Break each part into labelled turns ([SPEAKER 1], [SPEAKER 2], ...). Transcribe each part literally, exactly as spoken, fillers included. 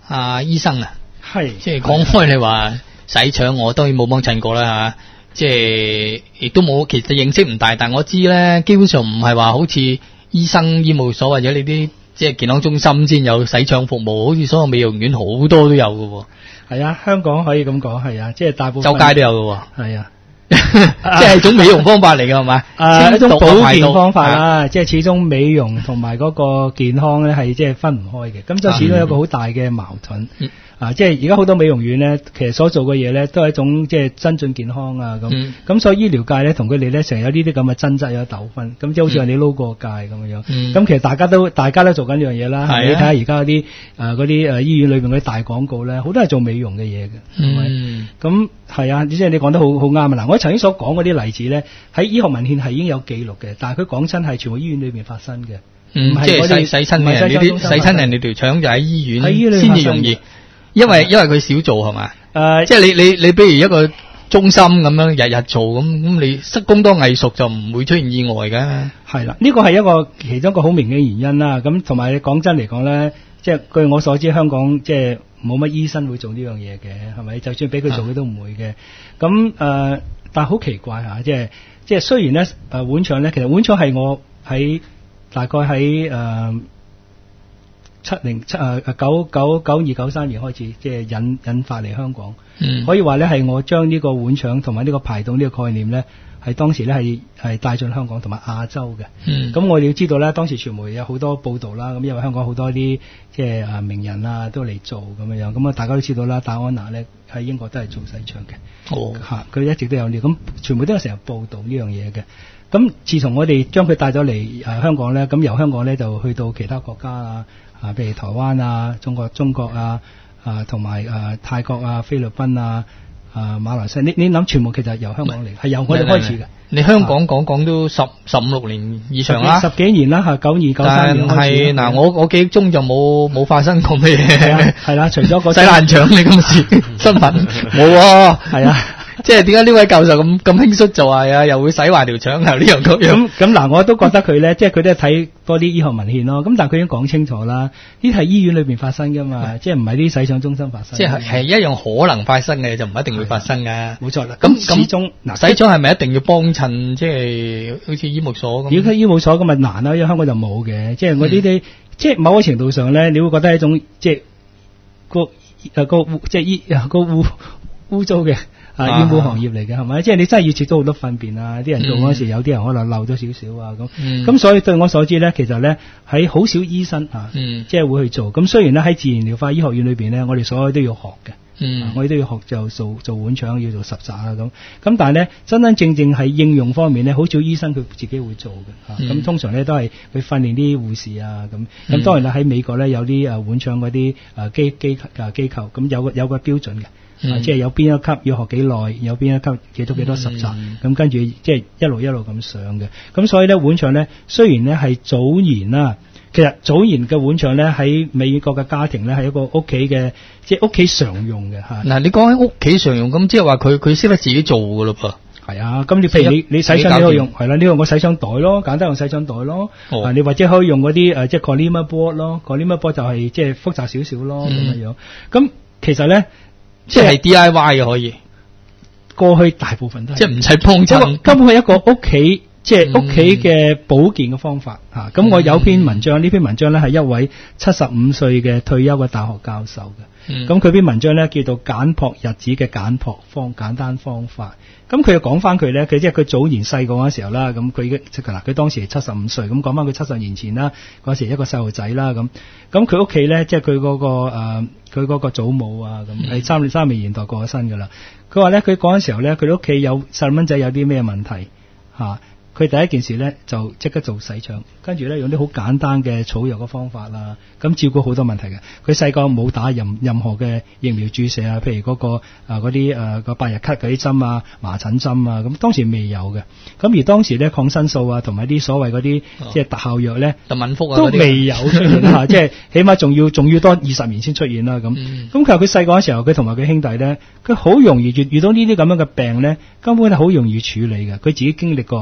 [SPEAKER 1] 啊醫生啊，
[SPEAKER 2] 係
[SPEAKER 1] 即係講開你話洗腸，我當然冇幫襯過啦吓，即係亦都冇，其實認識唔大，但我知咧，基本上唔係話好似醫生醫務所或者你啲即係健康中心先有洗腸服務，好似所有美容院好多都有嘅。
[SPEAKER 2] 係啊，香港可以咁講，係啊，即係大部分
[SPEAKER 1] 周街都有嘅。
[SPEAKER 2] 係啊。
[SPEAKER 1] 即係種美容方法嚟嘅係嘛？
[SPEAKER 2] 誒，一種保健方法啦，
[SPEAKER 1] 啊、
[SPEAKER 2] 即係始終美容同埋嗰個健康咧係即係分唔開嘅，咁就始終有一個好大嘅矛盾。嗯、啊，即係而家好多美容院咧，其實所做嘅嘢咧都係一種即係增進健康啊咁。咁、嗯、所以醫療界咧同佢哋咧成日有呢啲咁嘅爭執有糾紛，咁即係好似話你撈過界咁樣樣。咁、嗯、其實大家都大家都做緊呢樣嘢啦。嗯、你睇下而家嗰啲誒嗰啲誒醫院裏邊嗰啲大廣告咧，好多係做美容嘅嘢嘅，係咪、嗯？咁係啊，即係你講得好好啱啊！嗱，我曾經所講嗰啲例子咧，喺醫學文獻係已經有記錄嘅，但係佢講親係全部醫院裏邊發生嘅，
[SPEAKER 1] 嗯，即係洗洗親嘅人，你啲洗親人哋條腸就喺醫院先至容易，因為因為佢少做係嘛，誒、呃，即係你你你比如一個中心咁樣日日做咁，咁你失功多藝熟就唔會出現意外嘅。
[SPEAKER 2] 係啦，呢個係一個其中一個好明顯嘅原因啦。咁同埋講真嚟講咧，即係據我所知，香港即係冇乜醫生會做呢樣嘢嘅，係咪？就算俾佢做，佢、啊、都唔會嘅。咁誒。呃但係好奇怪嚇，即係即係雖然咧誒、呃、碗腸咧，其實碗腸係我喺大概喺誒七零七誒誒九九九二九三年開始即係引引發嚟香港，嗯、可以話咧係我將呢個碗腸同埋呢個排毒呢個概念咧係當時咧係係帶進香港同埋亞洲嘅。咁、嗯、我哋要知道咧，當時傳媒有好多報導啦，咁因為香港好多啲即係誒名人啊都嚟做咁樣樣，咁啊大家都知道啦，戴安娜咧喺英國都係做洗腸嘅。哦，嚇佢一直都有料，咁全部都有成日報導呢樣嘢嘅。咁自從我哋將佢帶咗嚟誒香港咧，咁由香港咧就去到其他國家啊，啊譬如台灣啊、中國中國啊、啊同埋誒泰國啊、菲律賓啊、啊馬來西亞，你你諗全部其實由香港嚟，係由我哋開始嘅。你香港講講都十十五六年以上啦，十幾年啦嚇，九二九三年開始。但係嗱，我我記憶中就冇冇發生過咩嘢。係啦，除咗個洗爛腸你今次新聞冇喎，係啊。即係點解呢位教授咁咁輕率就話啊，又會洗壞條腸啊呢樣嗰樣？咁咁嗱，我都覺得佢咧，即係佢都係睇多啲醫學文獻咯。咁但係佢已經講清楚啦，呢啲係醫院裏邊發生噶嘛，即係唔係啲洗腸中心發生。即係係一樣可能發生嘅，就唔一定會發生噶。冇錯啦。咁始終嗱，洗腸係咪一定要幫襯？即係好似醫務所咁。如果醫務所咁咪難啦，因為香港就冇嘅。即係我呢啲，即係某個程度上咧，你會覺得係一種即係個誒個即係醫個污污糟嘅。啊，醫護行業嚟嘅係咪？即係你真係要接觸好多糞便啊！啲人做嗰時，嗯、有啲人可能漏咗少少啊咁。咁、嗯、所以對我所知咧，其實咧喺好少醫生啊，嗯、即係會去做。咁雖然咧喺自然療法醫學院裏邊咧，我哋所有都要學嘅。嗯啊、我哋都要學就做做碗腸，要做十扎啊咁。咁但係咧，真真正正喺應用方面咧，好少醫生佢自己會做嘅。咁、嗯啊、通常咧都係去訓練啲護士啊咁。咁、嗯、當然啦，喺美國咧有啲誒碗腸嗰啲誒機機誒機構，咁有個有個標準嘅。嗯啊、即係有邊一級要學幾耐，有邊一級幾多幾多十集，咁、嗯、跟住即係一路一路咁上嘅。咁所以咧碗腸咧，雖然咧係早年啦，其實早年嘅碗腸咧喺美國嘅家庭咧係一個屋企嘅，即係屋企常用嘅吓。嗱、啊，你講喺屋企常用，咁即係話佢佢識得自己做噶咯噃。係啊，咁你譬如你你洗腸你可以用，係啦，呢個我洗腸袋咯，簡單用洗腸袋咯。哦、啊，你或者可以用嗰啲誒，即係 Colimah board 咯 ，Colimah board 就係即係複雜少少咯咁樣樣。咁其實咧。即係 D I Y 嘅可以，過去大部分都係，即係唔使幫襯，根本係一個屋企，即係屋企嘅保健嘅方法吓。咁、嗯啊、我有篇文章，呢、嗯、篇文章咧係一位七十五歲嘅退休嘅大學教授嘅。咁佢篇文章咧叫做簡樸日子嘅簡樸方簡單方法。咁佢又講翻佢咧，佢即係佢早年細個嗰時候啦，咁佢已經即係嗱，佢當時係七十五歲，咁講翻佢七十年前啦，嗰時一個細路仔啦，咁咁佢屋企咧，即係佢嗰個誒，佢嗰個祖母啊，咁係三三零年代過咗身噶啦。佢話咧，佢嗰陣時候咧，佢屋企有細蚊仔有啲咩問題吓。佢第一件事咧就即刻做洗腸，跟住咧用啲好簡單嘅草藥嘅方法啦，咁照顧好多問題嘅。佢細個冇打任任何嘅疫苗注射啊，譬如嗰、嗰個啊嗰啲誒個百日咳嗰啲針啊、麻疹針啊，咁當時未有嘅。咁而當時咧抗生素啊，同埋啲所謂嗰啲即係特效藥咧，特敏福啊都未有出現嚇，即係起碼仲要仲要多二十年先出現啦咁。咁、嗯、其實佢細個嗰時候，佢同埋佢兄弟咧，佢好容易遇遇到呢啲咁樣嘅病咧，根本係好容易處理嘅。佢自己經歷過，然後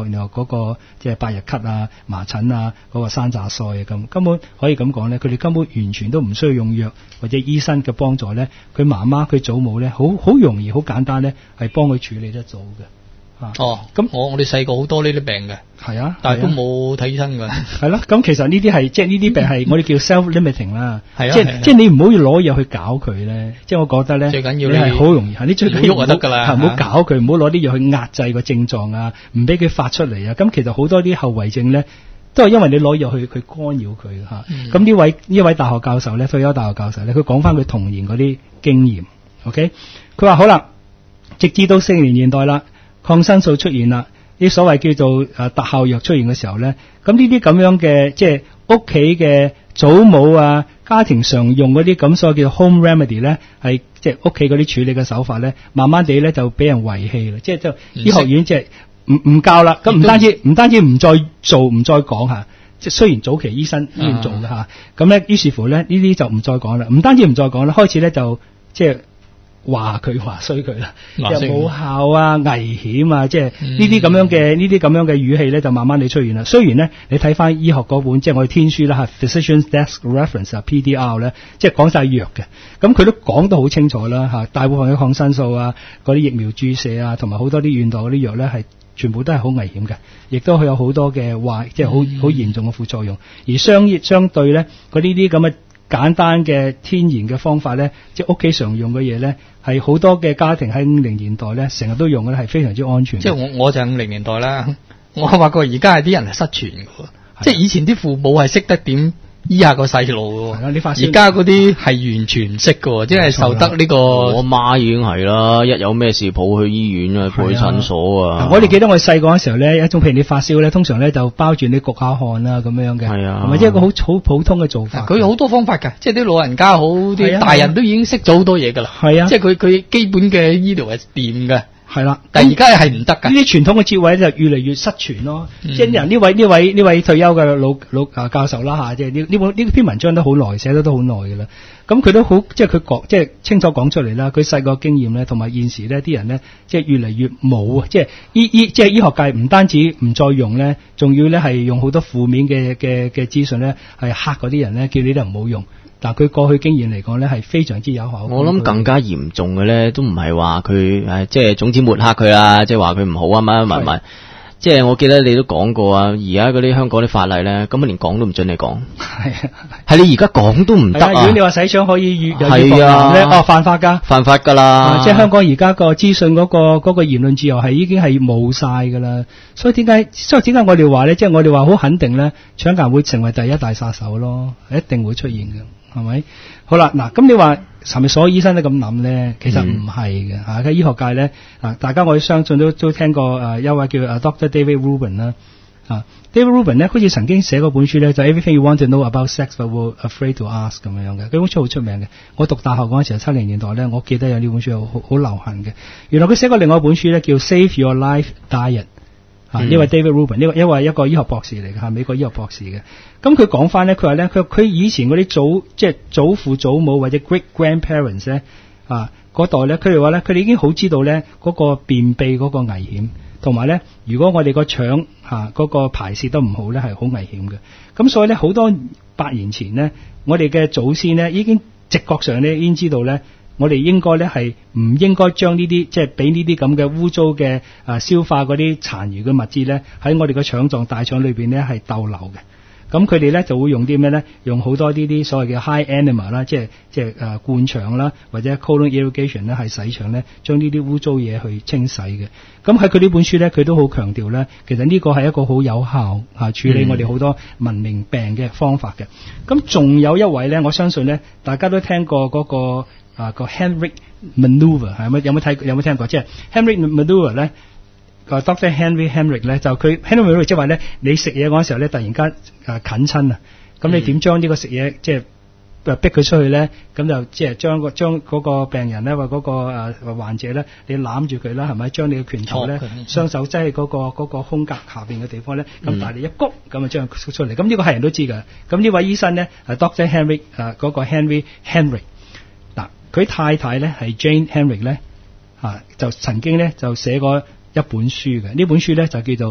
[SPEAKER 2] 嗰個即係百日咳啊、麻疹啊、嗰個山楂腮啊咁，根本可以咁講咧，佢哋根本完全都唔需要用藥或者醫生嘅幫助咧，佢媽媽佢祖母咧，好好容易好簡單咧，係幫佢處理得到嘅。
[SPEAKER 1] 哦，咁我我哋細個好多呢啲病嘅，
[SPEAKER 2] 係啊，
[SPEAKER 1] 但係都冇睇醫生㗎。
[SPEAKER 2] 係咯，咁其實呢啲係即係呢啲病係我哋叫 self-limiting 啦，
[SPEAKER 1] 係啊，
[SPEAKER 2] 即係即係你唔好要攞藥去搞佢咧，即係我覺得咧，
[SPEAKER 1] 最緊要
[SPEAKER 2] 你係好容易，你最緊要
[SPEAKER 1] 喐就得㗎啦，
[SPEAKER 2] 唔好搞佢，唔好攞啲藥去壓制個症狀啊，唔俾佢發出嚟啊，咁其實好多啲後遺症咧，都係因為你攞藥去去干擾佢嚇。咁呢、嗯、位呢位大學教授咧，退休大學教授咧，佢講翻佢童年嗰啲經驗 ，OK， 佢話好啦，直至到四零年代啦。抗生素出現啦，啲所謂叫做誒特效藥出現嘅時候咧，咁呢啲咁樣嘅即係屋企嘅祖母啊，家庭常用嗰啲咁所謂叫 home remedy 咧，係即係屋企嗰啲處理嘅手法咧，慢慢地咧就俾人遺棄啦，即係就醫學院即係唔唔教啦，咁唔單止唔單止唔再做唔再講嚇，即係雖然早期醫生依然做嘅嚇，咁咧、啊、於是乎咧呢啲就唔再講啦，唔單止唔再講啦，開始咧就即係。話佢話衰佢啦，又冇效啊，危險啊，即係呢啲咁樣嘅呢啲咁樣嘅語氣咧，就慢慢地出現啦。雖然咧，你睇翻醫學嗰本，即係我哋天書啦嚇 ，Physician's Desk Reference 啊 ，P D R 咧，即係講晒藥嘅，咁佢都講得好清楚啦嚇。大部分嘅抗生素啊，嗰啲疫苗注射啊，同埋好多啲現代嗰啲藥咧，係全部都係好危險嘅，亦都佢有好多嘅壞，即係好好嚴重嘅副作用。而相相對咧，嗰呢啲咁嘅簡單嘅天然嘅方法咧，即係屋企常用嘅嘢咧，係好多嘅家庭喺五零年代咧，成日都用嘅，係非常之安全。
[SPEAKER 1] 即係我我就係五零年代啦，我發覺而家係啲人係失傳嘅，即係以前啲父母係識得點醫下個細路嘅，而家嗰啲係完全唔識嘅，即係受得呢個。
[SPEAKER 3] 我媽已經係啦，一有咩事抱去醫院啊，抱去診所啊。
[SPEAKER 2] 我哋記得我細個嗰時候咧，一種譬如你發燒咧，通常咧就包住你焗下汗啦咁樣嘅，
[SPEAKER 3] 係啊，
[SPEAKER 2] 係咪即係一個好好普通嘅做法？
[SPEAKER 1] 佢有好多方法㗎，即係啲老人家好，啲大人都已經識咗好多嘢㗎啦。係啊，即係佢佢基本嘅醫療係掂嘅。係啦，但係而家係唔得㗎。呢啲傳統嘅智慧就越嚟越失傳咯。嗯、即係人呢位呢位呢位退休嘅老老啊教授啦嚇，即係呢呢本呢篇文章都好耐，寫得都好耐㗎啦。咁佢都好即係佢講即係清楚講出嚟啦。佢細個經驗咧，同埋現時呢啲人咧，即係越嚟越冇啊！即係醫醫即係醫學界唔單止唔再用咧，仲要咧係用好多負面嘅嘅嘅資訊咧，係嚇嗰啲人咧，叫你哋唔好用。但佢過去經驗嚟講咧，係非常之有效。
[SPEAKER 3] 我諗更加嚴重嘅咧，都唔係話佢誒，即係總之抹黑佢啦，即係話佢唔好啊乜乜乜。即係我記得你都講過啊，而家嗰啲香港啲法例咧，根本連講都唔准你講。係啊，係你而家講都唔得啊！
[SPEAKER 2] 如果你話洗腸可以越係越防咧，哦犯法㗎，
[SPEAKER 3] 犯法㗎啦、
[SPEAKER 2] 啊！即係香港而家個資訊嗰個嗰個言論自由係已經係冇晒㗎啦。所以點解？所以點解我哋話咧，即係我哋話好肯定咧，腸癌會成為第一大殺手咯，係一定會出現嘅。係咪？好啦，嗱，咁你話係咪所有醫生都咁諗咧？其實唔係嘅嚇。喺、嗯、醫學界咧，啊，大家我相信都都聽過誒一位叫誒 Doctor David Rubin 啦，啊 David Rubin 咧，好似曾經寫過本書咧，就 Everything You Want to Know About Sex But Were Afraid to Ask 咁樣嘅。佢本書好出名嘅。我讀大學嗰陣時候，七零年代咧，我記得有呢本書好好流行嘅。原來佢寫過另外一本書咧，叫 Save Your Life Diet。啊！呢、嗯、位 David Rubin 呢個因為一個醫學博士嚟嘅，係美國醫學博士嘅。咁佢講翻咧，佢話咧，佢佢以前嗰啲祖即係祖父祖母或者 great grandparents 咧啊嗰代咧，佢哋話咧，佢哋已經好知道咧嗰、那個便秘嗰個危險，同埋咧，如果我哋個腸嚇嗰個排泄得唔好咧，係好危險嘅。咁所以咧，好多百年前咧，我哋嘅祖先咧已經直覺上咧已經知道咧。我哋應該咧係唔應該將呢啲即係俾呢啲咁嘅污糟嘅啊消化嗰啲殘餘嘅物質咧喺我哋嘅腸臟大腸裏邊咧係逗留嘅。咁佢哋咧就會用啲咩咧？用好多呢啲所謂嘅 high enema 啦，即係即係誒灌腸啦，或者 colon irrigation 咧係洗腸咧，將呢啲污糟嘢去清洗嘅。咁喺佢呢本書咧，佢都好強調咧，其實呢個係一個好有效啊處理我哋好多文明病嘅方法嘅。咁仲、嗯、有一位咧，我相信咧，大家都聽過嗰、那個。啊個 Henry Manover 係咪有冇睇有冇聽過？即係 Henry Manover 咧個 Doctor Henry Henry 咧就佢 Henry Manover 即係話咧你食嘢嗰陣時候咧突然間啊近親啊咁你點將呢個食嘢即係逼佢出去咧？咁就即係將個將嗰個病人咧或嗰個誒患者咧你攬住佢啦係咪？將你嘅拳頭咧雙手擠喺嗰個嗰個胸甲下邊嘅地方咧咁大力一谷咁啊將佢出嚟。咁呢個係人都知㗎。咁呢位醫生咧係 Doctor Henry 啊嗰個 Henry Henry。佢太太咧係 Jane Henry 咧，啊就曾經咧就寫過一本書嘅，呢本書咧就叫做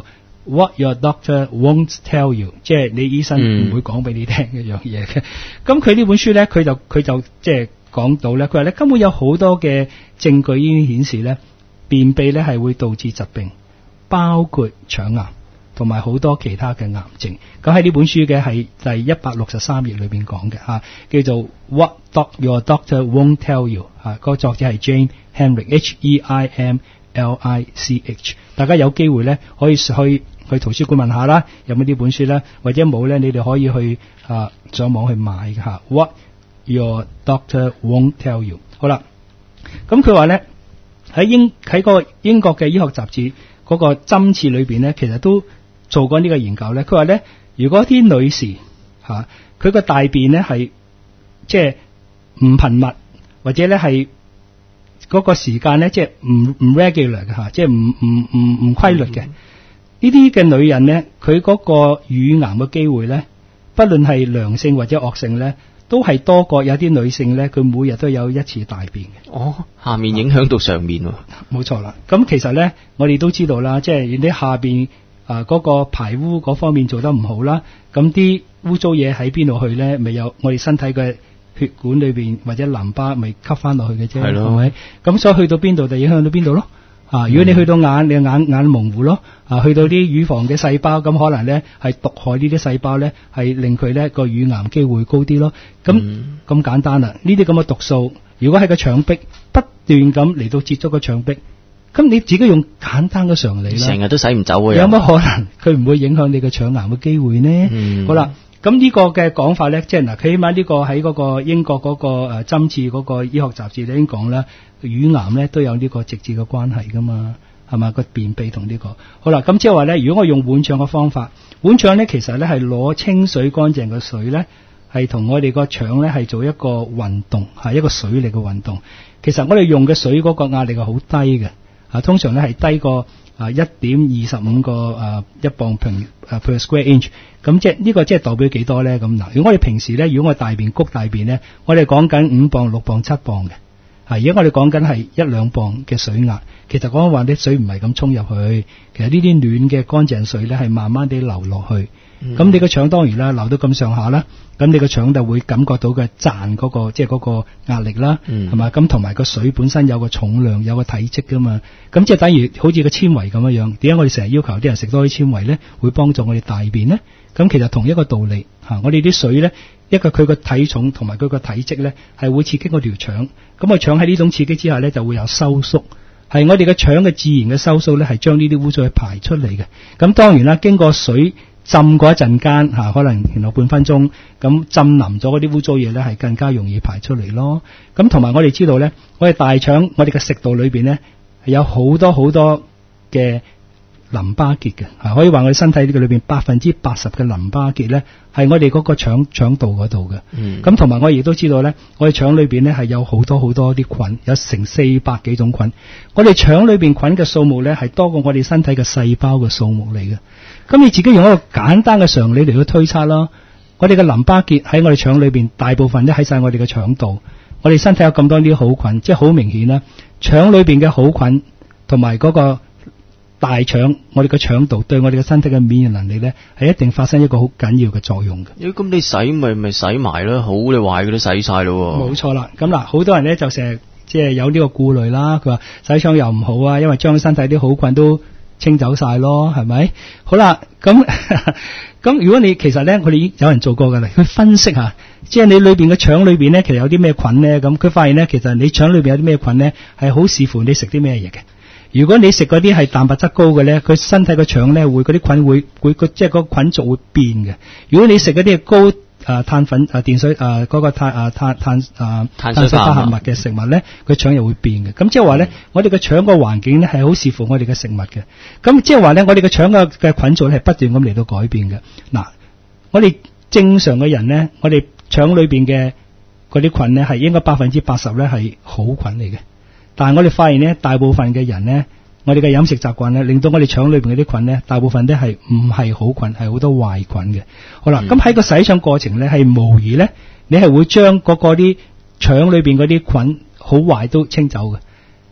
[SPEAKER 2] what your doctor won't tell you， 即係你醫生唔會講俾你聽一樣嘢嘅。咁佢呢本書咧，佢就佢就即係講到咧，佢話咧根本有好多嘅證據已經顯示咧，便秘咧係會導致疾病，包括腸癌同埋好多其他嘅癌症。咁喺呢本書嘅係第一百六十三頁裏邊講嘅嚇，叫做 What doc Your Doctor Won't Tell You 嚇，個作者係 Jane Hemlich H E I M L I C H。大家有機會咧可以去去圖書館問下啦，有冇呢本書咧？或者冇咧，你哋可以去啊上網去買嘅嚇。What Your Doctor Won't Tell You。好啦，咁佢話咧喺英喺個英國嘅醫學雜誌嗰個針刺裏邊咧，其實都做過呢個研究咧。佢話咧，如果啲女士嚇佢個大便咧係即係唔頻密，或者咧係嗰個時間咧即係唔唔 regular 嘅嚇，即係唔唔唔唔規律嘅。呢啲嘅女人咧，佢嗰個乳癌嘅機會咧，不論係良性或者惡性咧，都係多過有啲女性咧，佢每日都有一次大便嘅。
[SPEAKER 3] 哦，下面影響到上面喎。
[SPEAKER 2] 冇錯啦。咁其實咧，我哋都知道啦，即係你下邊啊嗰個排污嗰方面做得唔好啦，咁啲污糟嘢喺邊度去咧？咪有我哋身體嘅血管裏邊或者淋巴咪吸翻落去嘅啫，係
[SPEAKER 3] 咯，
[SPEAKER 2] 係咪？咁所以去到邊度就影響到邊度咯。啊！如果你去到眼，你眼眼模糊咯。啊，去到啲乳房嘅細胞，咁可能咧係毒害呢啲細胞咧，係令佢咧個乳癌機會高啲咯。咁咁、嗯、簡單啦。呢啲咁嘅毒素，如果喺個腸壁不斷咁嚟到接觸個腸壁，咁你自己用簡單嘅常理啦，
[SPEAKER 3] 成日都洗唔走嘅，
[SPEAKER 2] 有乜可能佢唔會影響你嘅腸癌嘅機會呢？嗯、好啦。咁呢個嘅講法咧，即係嗱，佢起碼呢個喺嗰個英國嗰個誒針刺嗰個醫學雜誌咧已經講啦，乳癌咧都有呢個直接嘅關係噶嘛，係嘛，個便秘同呢個。好啦，咁即係話咧，如果我用碗腸嘅方法，碗腸咧其實咧係攞清水乾淨嘅水咧，係同我哋個腸咧係做一個運動，係一個水力嘅運動。其實我哋用嘅水嗰個壓力係好低嘅，啊，通常咧係低過啊一點二十五個啊一磅平啊 per square inch。咁即係呢個即係代表幾多咧？咁嗱，如果我哋平時咧，如果我大便谷大便咧，我哋講緊五磅、六磅、七磅嘅，而家我哋講緊係一兩磅嘅水壓。其實講話啲水唔係咁沖入去，其實呢啲暖嘅乾淨水咧係慢慢地流落去。咁、嗯、你個腸當然啦，流到咁上下啦，咁你個腸就會感覺到嘅賺嗰個即係嗰個壓力啦，係嘛、嗯？咁同埋個水本身有個重量，有個體積噶嘛。咁即係等於好似個纖維咁樣樣。點解我哋成日要求啲人食多啲纖維咧？會幫助我哋大便咧？咁其實同一個道理吓，我哋啲水咧，一個佢個體重同埋佢個體積咧，係會刺激嗰條腸。咁個腸喺呢種刺激之下咧，就會有收縮。係我哋嘅腸嘅自然嘅收縮咧，係將呢啲污糟去排出嚟嘅。咁當然啦，經過水浸過一陣間吓，可能然後半分鐘，咁浸淋咗嗰啲污糟嘢咧，係更加容易排出嚟咯。咁同埋我哋知道咧，我哋大腸我哋嘅食道裏邊咧，係有好多好多嘅淋巴結嘅，啊，可以話我哋身體呢個裏邊百分之八十嘅淋巴結咧，係我哋嗰個腸腸道嗰度嘅。咁同埋我亦都知道咧，我哋腸裏邊咧係有好多好多啲菌，有成四百幾種菌。我哋腸裏邊菌嘅數目咧係多過我哋身體嘅細胞嘅數目嚟嘅。咁你自己用一個簡單嘅常理嚟到推測啦，我哋嘅淋巴結喺我哋腸裏邊大部分都喺晒我哋嘅腸道。我哋身體有咁多啲好菌，即係好明顯啦。腸裏邊嘅好菌同埋嗰個大腸，我哋嘅腸道對我哋嘅身體嘅免疫能力咧，係一定發生一個好緊要嘅作用嘅。
[SPEAKER 3] 咦，咁你洗咪咪洗埋咯，好你壞嘅都洗晒咯。
[SPEAKER 2] 冇錯啦，咁嗱，好多人咧就成日即係有呢個顧慮啦。佢話洗腸又唔好啊，因為將身體啲好菌都清走晒咯，係咪？好啦，咁咁如果你其實咧，我哋已經有人做過噶啦，去分析下，即係你裏邊嘅腸裏邊咧，其實有啲咩菌咧？咁佢發現咧，其實你腸裏邊有啲咩菌咧，係好視乎你食啲咩嘢嘅。如果你食嗰啲係蛋白質高嘅咧，佢身體個腸咧會嗰啲菌會會個即係個菌族會變嘅。如果你食嗰啲係高啊碳粉啊電水啊嗰個碳啊碳碳啊碳水化合物嘅食物咧，佢腸又會變嘅。咁即係話咧，我哋嘅腸個環境咧係好視乎我哋嘅食物嘅。咁即係話咧，我哋嘅腸嘅嘅菌族係不斷咁嚟到改變嘅。嗱，我哋正常嘅人咧，我哋腸裏邊嘅嗰啲菌咧係應該百分之八十咧係好菌嚟嘅。但係我哋發現咧，大部分嘅人咧，我哋嘅飲食習慣咧，令到我哋腸裏邊嗰啲菌咧，大部分都係唔係好菌，係好多壞菌嘅。好啦，咁喺、嗯、個洗腸過程咧，係無疑咧，你係會將嗰個啲腸裏邊嗰啲菌好壞都清走嘅。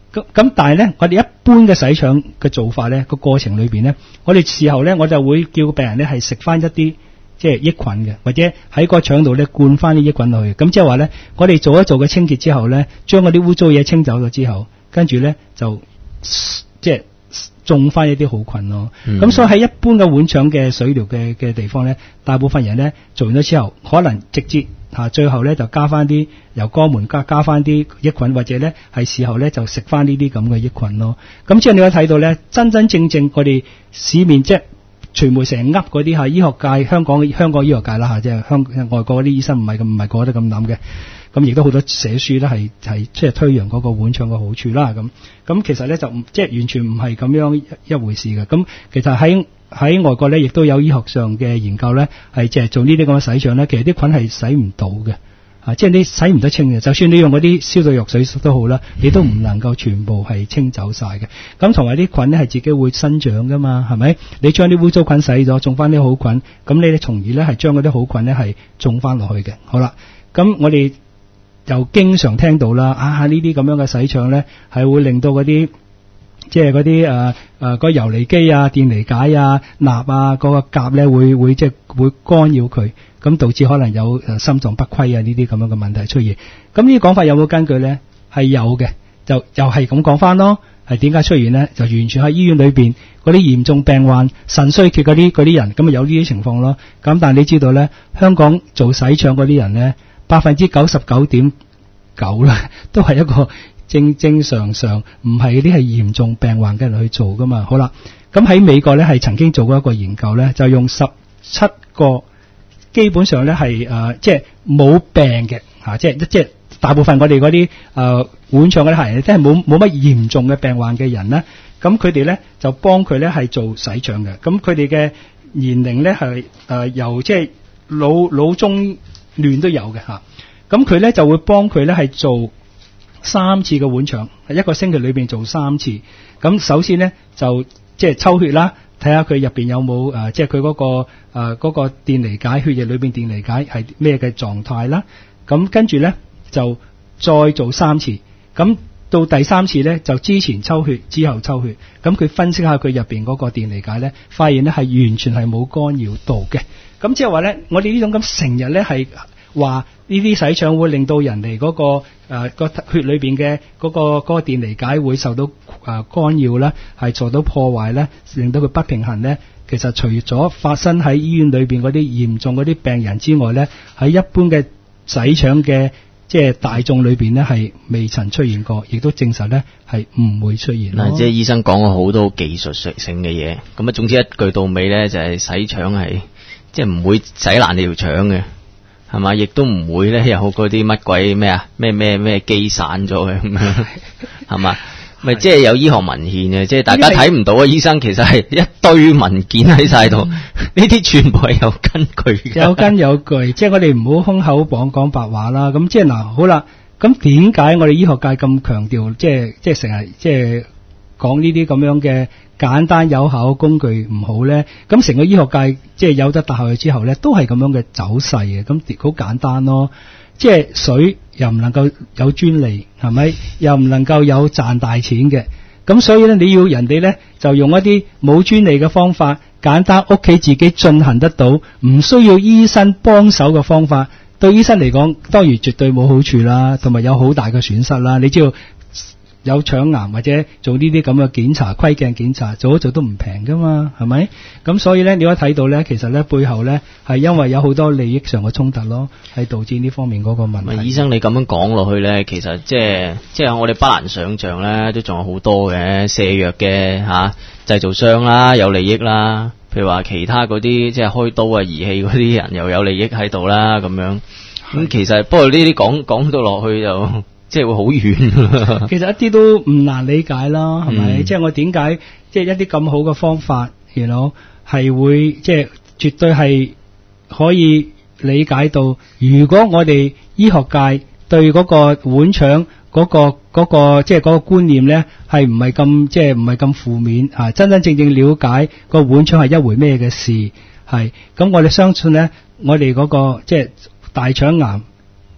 [SPEAKER 2] 咁咁，但係咧，我哋一般嘅洗腸嘅做法咧，個過程裏邊咧，我哋事後咧，我就會叫病人咧係食翻一啲即係益菌嘅，或者喺個腸度咧灌翻啲益菌落去。咁即係話咧，我哋做一做嘅清潔之後咧，將嗰啲污糟嘢清走咗之後，跟住咧就即係種翻一啲好菌咯。咁、嗯、所以喺一般嘅碗腸嘅水療嘅嘅地方咧，大部分人咧做完咗之後，可能直接。吓，最後咧就加翻啲由肛門加加翻啲益菌，或者咧係事後咧就食翻呢啲咁嘅益菌咯。咁即係你可以睇到咧，真真正正我哋市面即係傳媒成日噏嗰啲係醫學界香港香港醫學界啦吓，即係香外國嗰啲醫生唔係咁唔係個個都咁諗嘅。咁亦都好多寫書咧係係即係推揚嗰個碗腸嘅好處啦。咁咁其實咧就即係完全唔係咁樣一一回事嘅。咁其實喺喺外國咧，亦都有醫學上嘅研究咧，係即係做呢啲咁嘅洗腸咧，其實啲菌係洗唔到嘅，啊，即係你洗唔得清嘅。就算你用嗰啲消毒藥水都好啦，你都唔能夠全部係清走晒嘅。咁同埋啲菌咧係自己會生長噶嘛，係咪？你將啲污糟菌洗咗，種翻啲好菌，咁你咧從而咧係將嗰啲好菌咧係種翻落去嘅。好啦，咁我哋又經常聽到啦，啊呢啲咁樣嘅洗腸咧係會令到嗰啲。即係嗰啲誒誒個游離基啊、電離解啊、鈉啊、嗰個鉀咧會會即係會干擾佢，咁導致可能有誒心臟不規啊呢啲咁樣嘅問題出現。咁呢啲講法有冇根據咧？係有嘅，就又係咁講翻咯。係點解出現咧？就完全喺醫院裏邊嗰啲嚴重病患、腎衰竭嗰啲嗰啲人，咁啊有呢啲情況咯。咁但係你知道咧，香港做洗腸嗰啲人咧，百分之九十九點九啦，都係一個。正正常常唔係啲係嚴重病患嘅人去做噶嘛。好啦，咁喺美國咧係曾經做過一個研究咧，就用十七個基本上咧係誒即係冇病嘅吓，即係即係大部分我哋嗰啲誒碗腸嗰啲客人，即係冇冇乜嚴重嘅病患嘅人咧，咁佢哋咧就幫佢咧係做洗腸嘅。咁佢哋嘅年齡咧係誒由即係老老中嫩都有嘅吓。咁佢咧就會幫佢咧係做。三次嘅碗腸，一個星期裏邊做三次。咁首先咧就即係抽血啦，睇下佢入邊有冇誒，即係佢嗰個誒嗰、呃嗰個電離解，血液裏邊電離解係咩嘅狀態啦。咁跟住咧就再做三次。咁到第三次咧就之前抽血，之後抽血。咁佢分析下佢入邊嗰個電離解咧，發現咧係完全係冇干擾到嘅。咁即係話咧，我哋呢種咁成日咧係。話呢啲洗腸會令到人哋嗰、嗰個誒、呃、個血裏邊嘅嗰個嗰、嗰個電離解會受到誒、呃、干擾啦，係受到破壞咧，令到佢不平衡咧。其實除咗發生喺醫院裏邊嗰啲嚴重嗰啲病人之外咧，喺一般嘅洗腸嘅即係大眾裏邊咧係未曾出現過，亦都證實咧係唔會出現。
[SPEAKER 3] 嗱，即係醫生講過好多技術性嘅嘢，咁啊總之一句到尾咧就係、是、洗腸係即係唔會洗爛你條腸嘅。係嘛，亦都唔會咧有嗰啲乜鬼咩啊，咩咩咩機散咗嘅咁樣，係嘛？咪即係有醫學文獻嘅，即係大家睇唔到啊！醫生其實係一堆文件喺晒度，呢啲全部係有根據嘅。有根有據，即係我哋唔好空口講講白話啦。咁即係嗱，好啦，咁點解我哋醫學界咁強調，即係即係成日即係講呢啲咁樣嘅簡單有效嘅工具唔好咧？咁成個醫學界即係有得大學之後咧，都係咁樣嘅走勢嘅。咁好簡單咯，即係水又唔能夠有專利，係咪？又唔能夠有賺大錢嘅。咁所以咧，你要人哋咧就用一啲冇專利嘅方法，簡單屋企自己進行得到，唔需要醫生幫手嘅方法。對醫生嚟講，當然絕對冇好處啦，同埋有好大嘅損失啦。你知道有腸癌或者做呢啲咁嘅檢查、窺鏡檢查，做一做都唔平噶嘛，係咪？咁所以咧，你可以睇到咧，其實咧背後咧係因為有好多利益上嘅衝突咯，係導致呢方面嗰個問題。醫生，你咁樣講落去咧，其實即係即係我哋不難想象咧，都仲有好多嘅瀉藥嘅吓製造商啦，有利益啦。譬如話其他嗰啲即係開刀啊儀器嗰啲人又有利益喺度啦，咁樣。咁其實不過呢啲講講到落去就。即係會好遠，其實一啲都唔難理解啦，係咪？嗯、即係我點解即係一啲咁好嘅方法，you know 係會即係絕對係可以理解到。如果我哋醫學界對嗰個碗腸嗰個嗰、嗰個即係嗰個觀念咧，係唔係咁即係唔係咁負面啊？真真正正了解個碗腸係一回咩嘅事，係咁我哋相信咧，我哋嗰、嗰個即係大腸癌。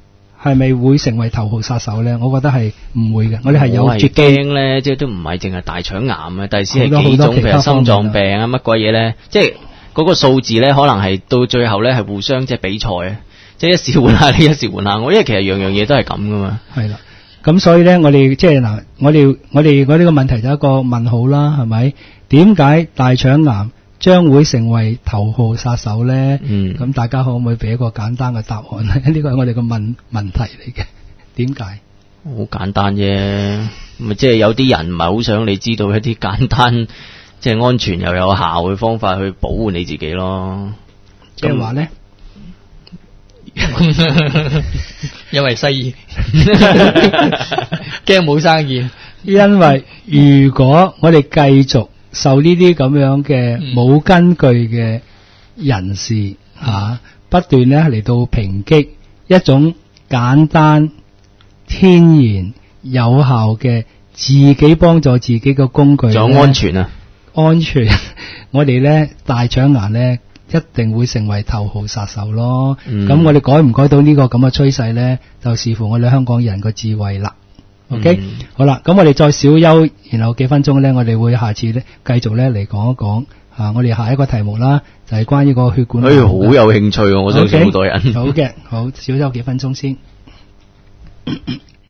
[SPEAKER 2] 係咪會成為頭號殺手咧？我覺得係唔會嘅，我哋係有
[SPEAKER 3] 我係
[SPEAKER 2] 絕機。
[SPEAKER 3] 驚咧，即係都唔係淨係大腸癌啊，第時係幾
[SPEAKER 2] 好多好多
[SPEAKER 3] 種，
[SPEAKER 2] 其他
[SPEAKER 3] 譬如心
[SPEAKER 2] 方面
[SPEAKER 3] 臟病啊，乜鬼嘢咧，即係嗰個數字咧，可能係到最後咧係互相即係比賽啊，即係一時換下你，一時換下我，因為其實樣樣嘢都係咁噶嘛。
[SPEAKER 2] 係啦，咁所以咧，我哋即係嗱，我哋我哋我呢個問題就一個問號啦，係咪？點解大腸癌將會成為頭號殺手咧？
[SPEAKER 3] 嗯，
[SPEAKER 2] 咁大家可唔可以俾一個簡單嘅答案咧？呢個係我哋個問問題嚟嘅。點解？
[SPEAKER 3] 好簡單啫，咪即係有啲人唔係好想你知道一啲簡單，即係安全又有效嘅方法去保護你自己咯。
[SPEAKER 2] 即係話咧，
[SPEAKER 1] 因為西醫驚冇生意，
[SPEAKER 2] 因為如果我哋繼續受呢啲咁樣嘅冇根據嘅人士吓、啊、不斷咧嚟到抨擊一種簡單天然有效嘅自己幫助自己嘅工具，
[SPEAKER 3] 仲有安全啊，
[SPEAKER 2] 安全，我哋咧大腸癌咧一定會成為頭號殺手咯。咁、嗯、我哋改唔改到呢個咁嘅趨勢咧，就視乎我哋香港人個智慧啦。OK，、嗯、好啦，咁我哋再小休，然後幾分鐘咧，我哋會下次咧繼續咧嚟講一講啊，我哋下一個題目啦，就係、是、關於個血管癌。
[SPEAKER 3] 哎，好有興趣啊！我相信好多人。
[SPEAKER 2] Okay? 好嘅，好，小休幾分鐘先。